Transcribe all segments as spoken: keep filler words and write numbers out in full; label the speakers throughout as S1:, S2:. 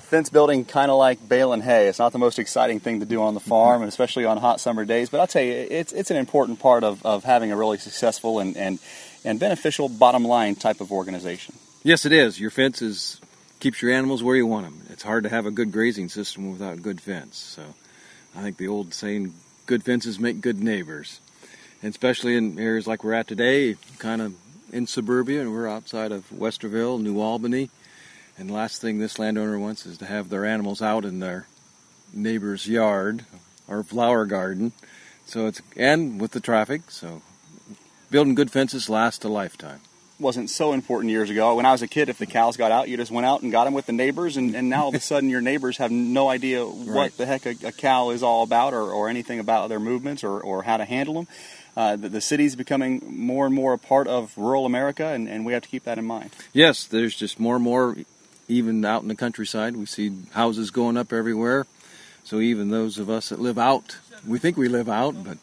S1: Fence building, kind of like baling hay. It's not the most exciting thing to do on the farm, and especially on hot summer days. But I'll tell you, it's it's an important part of, of having a really successful and, and, and beneficial bottom line type of organization.
S2: Yes, it is. Your fence is keeps your animals where you want them. It's hard to have a good grazing system without a good fence. So I think the old saying, good fences make good neighbors. And especially in areas like we're at today, kind of in suburbia, and we're outside of Westerville, New Albany. And the last thing this landowner wants is to have their animals out in their neighbor's yard or flower garden. So it's, and with the traffic, so building good fences lasts a lifetime.
S1: Wasn't so important years ago. When I was a kid, if the cows got out, you just went out and got them with the neighbors, and, and now all of a sudden your neighbors have no idea what
S2: right.
S1: the heck a, a cow is all about, or, or anything about their movements, or, or how to handle them. Uh, the, the city's becoming more and more a part of rural America, and, and we have to keep that in mind.
S2: Yes, there's just more and more, even out in the countryside. We see houses going up everywhere. So even those of us that live out, we think we live out, but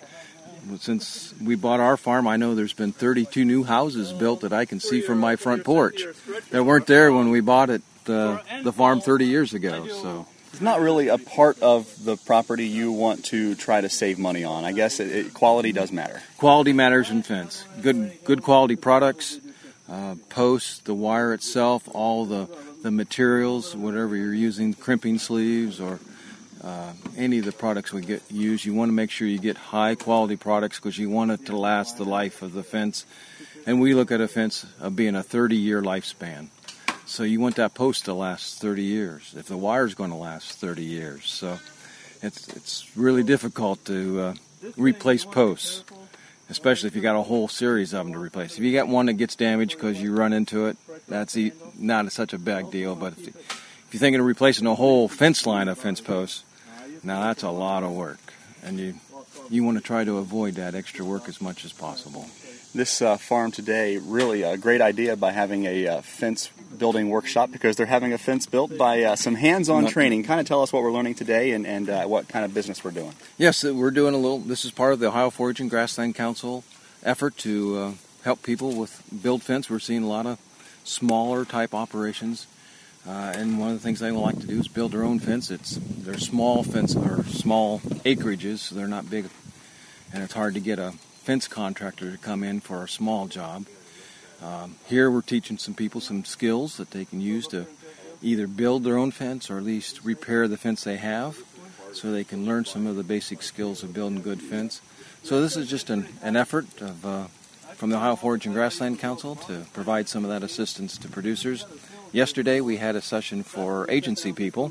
S2: since we bought our farm, I know there's been thirty-two new houses built that I can see from my front porch that weren't there when we bought it, uh, the farm thirty years ago. So
S1: it's not really a part of the property you want to try to save money on. I guess it, it, quality does matter.
S2: Quality matters in fence. Good, good quality products, uh, posts, the wire itself, all the the materials, whatever you're using, crimping sleeves or Uh, any of the products we get used, you want to make sure you get high quality products because you want it to last the life of the fence. And we look at a fence of being a thirty year lifespan. So you want that post to last thirty years if the wire's going to last thirty years. So it's it's really difficult to uh, replace posts, especially if you got a whole series of them to replace. If you got one that gets damaged because you run into it, that's e- not such a big deal. But if, if you're thinking of replacing a whole fence line of fence posts, now that's a lot of work, and you you want to try to avoid that extra work as much as possible.
S1: This uh, farm today, really a great idea by having a uh, fence building workshop, because they're having a fence built by uh, some hands-on training. Kind of tell us what we're learning today and, and uh, what kind of business we're doing.
S2: Yes, we're doing a little, this is part of the Ohio Forage and Grassland Council effort to uh, help people with build fence. We're seeing a lot of smaller type operations. Uh, and one of the things they like to do is build their own fence. It's they're small fence or small acreages, so they're not big, and it's hard to get a fence contractor to come in for a small job. Um, here we're teaching some people some skills that they can use to either build their own fence or at least repair the fence they have, so they can learn some of the basic skills of building good fence. So this is just an, an effort of uh, from the Ohio Forage and Grassland Council to provide some of that assistance to producers. Yesterday we had a session for agency people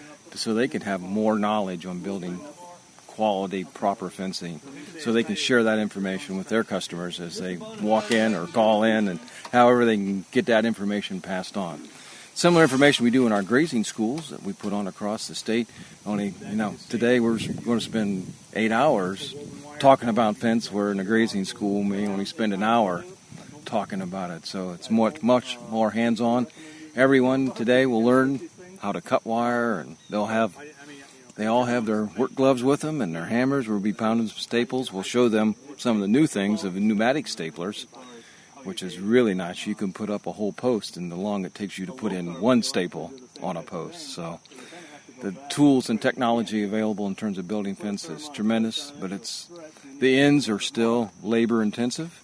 S2: so they could have more knowledge on building quality, proper fencing, so they can share that information with their customers as they walk in or call in, and however they can get that information passed on. Similar information we do in our grazing schools that we put on across the state. Only, you know, today we're going to spend eight hours talking about fence, where in a grazing school we only spend an hour talking about it. So it's much, much more hands-on. Everyone today will learn how to cut wire, and they'll have, they all have their work gloves with them and their hammers. We'll be pounding some staples. We'll show them some of the new things of pneumatic staplers, which is really nice. You can put up a whole post, and the long it takes you to put in one staple on a post. So the tools and technology available in terms of building fence is tremendous, but it's the ends are still labor intensive.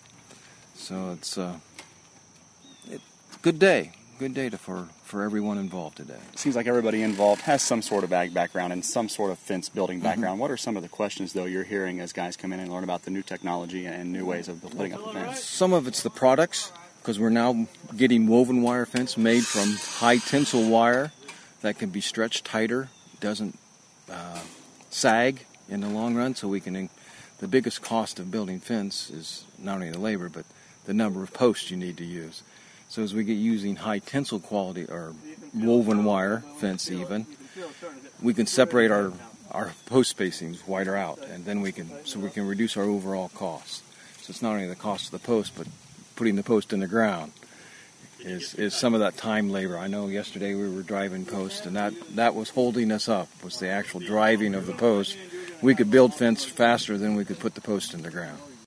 S2: So it's uh, it's a good day. Good data for, for everyone involved today.
S1: It seems like everybody involved has some sort of ag background and some sort of fence building background.
S2: Mm-hmm.
S1: What are some of the questions, though, you're hearing as guys come in and learn about the new technology and new ways of putting up a fence?
S2: Some of it's the products, because we're now getting woven wire fence made from high tensile wire that can be stretched tighter, doesn't uh, sag in the long run, so we can... The biggest cost of building fence is not only the labor, but the number of posts you need to use. So as we get using high tensile quality or woven wire fence even, we can separate our, our post spacings wider out, and then we can so we can reduce our overall costs. So it's not only the cost of the post, but putting the post in the ground is is some of that time labor. I know yesterday we were driving posts, and that, that was holding us up, was the actual driving of the post. We could build fence faster than we could put the post in the ground.